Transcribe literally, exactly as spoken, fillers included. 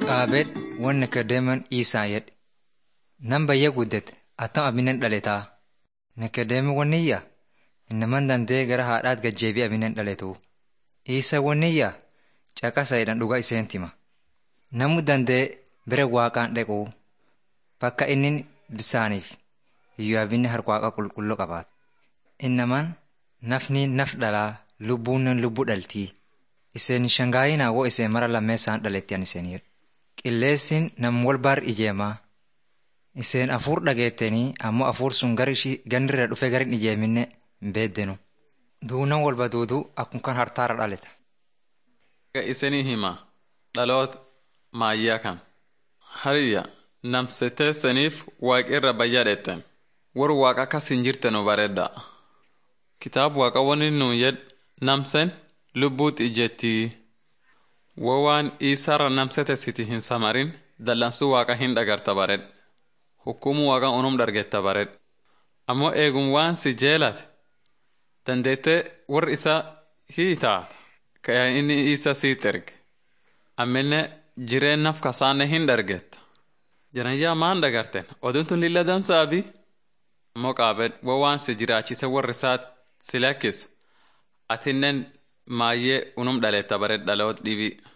Qaabed wanni Nikedeemoon Iisaa jedhe. Nan bayyee guddate attam abinen dhaletaa. Nikedeemoon wanniyyaa innaman dandee gara haadhaat gajjeebii abinen dhaletuu. Iisa wanniyyaa caqasa jedhan dhugaa iseen tima. Namu dandee bira waaqaan dhaquu bakka inni bisaaniif iyyuu abinni harka waaqa qulqulluu qabaata. Innaman nafni naf dhalaa lubbuunnen lubbuu dhaltii. Iseen shangaayinaa woo iseen mara lammeessaan dhaletti an iseen jedhu. Qilleessin nam wal baar ijeemaa. Iseen afuur dhageettanii ammoo afuur sun gar ishii gandirra dhufe gar hin ijeeminne hin beeddenu. Duunan walba duuduu akkuma kan hartaara dhaleta. Isinii hima dhaloota maayyaa kan hariyya namseteessaniif waaqirra bayyaa dheetten warri waaqa akkas hin jirtenu bareedda. Kitaaba waaqa wanni nuun jedh namsen lubbuutti ijjettii woo waan Iisaarra namsetessiti hin samarin dallansuu waaqa hin dhagarta bareed hukumuu waaqa unum dhargetta bareed ammoo eegum waan si jeelate dandeettee warri isaa hii taata kaya inni Iisa siit erge ammenne jireen naf kasaanne hin dhargetta janayyaa maan dhagarten oduun tun lilla dansaabi ammoo qaabed woo waan si jiraachise warri isaa si lakkisu atinnen maayyee unum dhaletta bareed dhaloot dhibii.